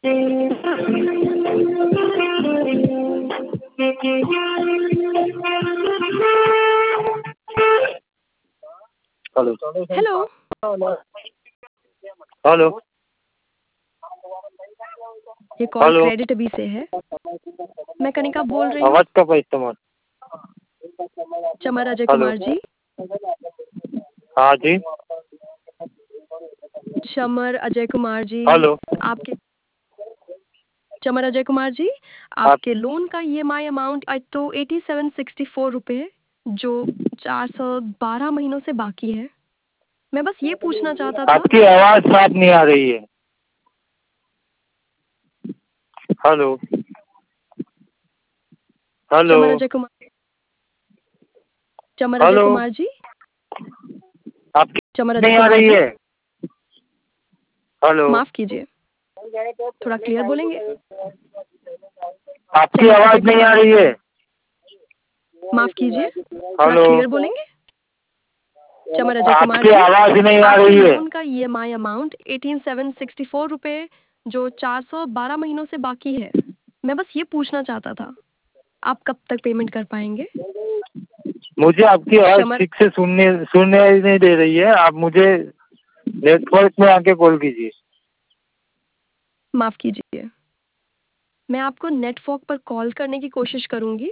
Hello. Hello. Hello. ये call hello. Credit अभी से है। मैं कनिका बोल रही हूँ। आवाज का भाई इस्तेमाल। चमर अजय हेलो। कुमार जी। हाँ जी। चमर अजय कुमार जी। हेलो। आपके चमर अजय कुमार जी, आपके लोन का EMI अमाउंट आज तो 8764 रुपये है, जो 412 महीनों से बाकी है। मैं बस ये पूछना चाहता था। आपकी आवाज साफ नहीं आ रही है। हेलो। हेलो। चमर अजय कुमार हेलो। जी। आपकी चमर अजय नहीं आ कुमार रही जी, है। हेलो। माफ कीजिए, थोड़ा क्लियर बोलेंगे। आपकी चमर अजय आवाज नहीं आ कुमार रही जी, है। माफ कीजिए, थोड़ा हेलो। क्लियर बोलेंगे। चमर अजय कुमार आपकी जी, आवाज नहीं आ आपके रही है। लोन का EMI अमाउंट 18764 रुपये, जो 412 महीनों से बाकी है। मैं बस ये पूछना चाहता था, आप कब तक पेमेंट कर पाएंगे। मुझे आपकी आवाज चमर ठीक से सुनने ही नहीं दे रही है। आप मुझे नेटवर्क में आके कॉल कीजिए। माफ कीजिए, मैं आपको नेटवर्क पर कॉल करने की कोशिश करूंगी।